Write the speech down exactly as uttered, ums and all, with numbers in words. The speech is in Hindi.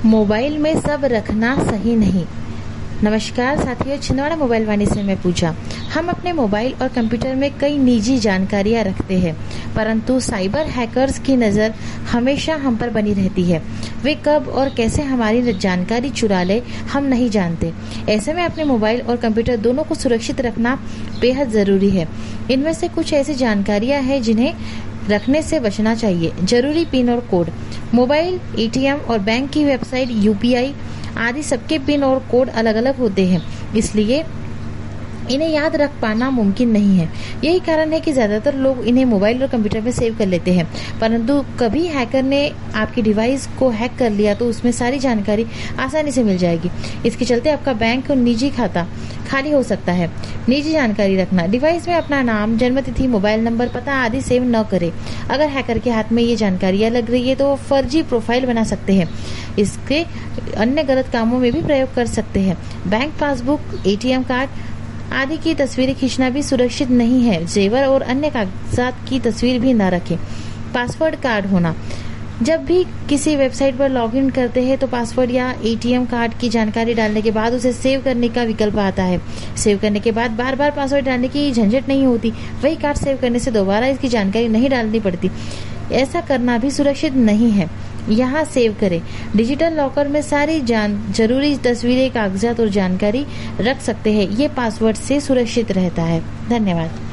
मोबाइल में सब रखना सही नहीं। नमस्कार साथियों, छिंदवाड़ा मोबाइल वाणी से मैं पूजा। हम अपने मोबाइल और कंप्यूटर में कई निजी जानकारियां रखते हैं, परंतु साइबर हैकर्स की नज़र हमेशा हम पर बनी रहती है। वे कब और कैसे हमारी जानकारी चुरा ले हम नहीं जानते। ऐसे में अपने मोबाइल और कंप्यूटर दोनों को सुरक्षित रखना बेहद ज़रूरी है। इनमें से कुछ ऐसी जानकारियां हैं जिन्हें रखने से बचना चाहिए। जरूरी पिन और कोड। मोबाइल, एटीएम और बैंक की वेबसाइट, यूपीआई आदि सबके पिन और कोड अलग अलग होते हैं, इसलिए इन्हें याद रख पाना मुमकिन नहीं है। यही कारण है कि ज्यादातर लोग इन्हें मोबाइल और कंप्यूटर में सेव कर लेते हैं, परंतु कभी हैकर ने आपकी डिवाइस को हैक कर लिया तो उसमें सारी जानकारी आसानी से मिल जाएगी। इसके चलते आपका बैंक और निजी खाता खाली हो सकता है। निजी जानकारी रखना। डिवाइस में अपना नाम, जन्मतिथि, मोबाइल नंबर, पता आदि सेव न करें। अगर हैकर के हाथ में ये जानकारियां लग रही है तो वो फर्जी प्रोफाइल बना सकते हैं। इसके अन्य गलत कामों में भी प्रयोग कर सकते हैं। बैंक पासबुक, एटीएम कार्ड आदि की तस्वीरें खींचना भी सुरक्षित नहीं है। जेवर और अन्य कागजात की तस्वीर भी न रखें। पासवर्ड कार्ड होना। जब भी किसी वेबसाइट पर लॉगिन करते हैं तो पासवर्ड या एटीएम कार्ड की जानकारी डालने के बाद उसे सेव करने का विकल्प आता है। सेव करने के बाद बार बार पासवर्ड डालने की झंझट नहीं होती। वही कार्ड सेव करने से दोबारा इसकी जानकारी नहीं डालनी पड़ती। ऐसा करना भी सुरक्षित नहीं है। यहाँ सेव करें। डिजिटल लॉकर में सारी जान जरूरी तस्वीरें, कागजात और जानकारी रख सकते हैं। ये पासवर्ड से सुरक्षित रहता है। धन्यवाद।